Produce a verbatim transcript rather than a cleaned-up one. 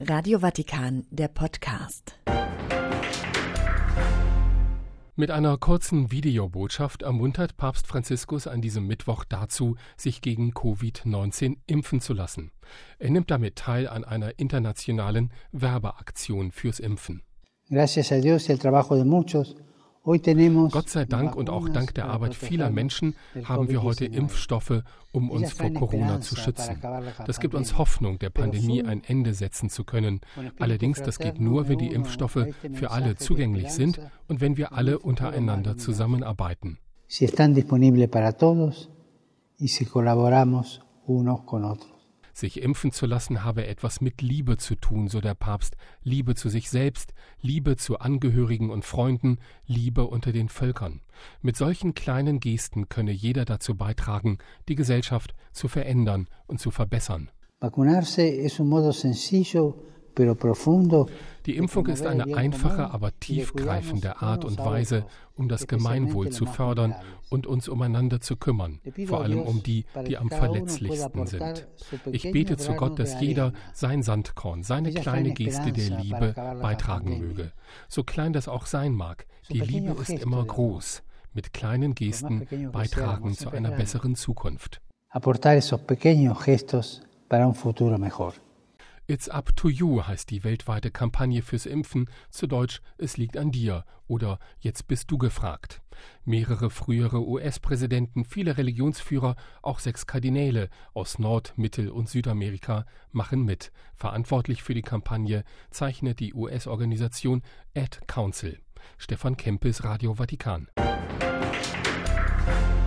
Radio Vatikan, der Podcast. Mit einer kurzen Videobotschaft ermuntert Papst Franziskus an diesem Mittwoch dazu, sich gegen Covid neunzehn impfen zu lassen. Er nimmt damit teil an einer internationalen Werbeaktion fürs Impfen. Gracias a Dios y al trabajo de muchos. Gott sei Dank und auch dank der Arbeit vieler Menschen haben wir heute Impfstoffe, um uns vor Corona zu schützen. Das gibt uns Hoffnung, der Pandemie ein Ende setzen zu können. Allerdings, das geht nur, wenn die Impfstoffe für alle zugänglich sind und wenn wir alle untereinander zusammenarbeiten. Si están disponibles para todos y si colaboramos unos con otros. Sich impfen zu lassen habe etwas mit Liebe zu tun, so der Papst. Liebe zu sich selbst, Liebe zu Angehörigen und Freunden, Liebe unter den Völkern. Mit solchen kleinen Gesten könne jeder dazu beitragen, die Gesellschaft zu verändern und zu verbessern. Vacunarse es un modo sencillo, pero profundo. Die Impfung ist eine einfache, aber tiefgreifende Art und Weise, um das Gemeinwohl zu fördern und uns umeinander zu kümmern, vor allem um die, die am verletzlichsten sind. Ich bete zu Gott, dass jeder sein Sandkorn, seine kleine Geste der Liebe beitragen möge. So klein das auch sein mag, die Liebe ist immer groß. Mit kleinen Gesten beitragen zu einer besseren Zukunft. Aportar esos pequeños gestos para un futuro mejor. It's up to you heißt die weltweite Kampagne fürs Impfen, zu Deutsch Es liegt an dir oder Jetzt bist du gefragt. Mehrere frühere U S-Präsidenten, viele Religionsführer, auch sechs Kardinäle aus Nord-, Mittel- und Südamerika machen mit. Verantwortlich für die Kampagne zeichnet die U S-Organisation Ad Council. Stefan Kempis, Radio Vatikan.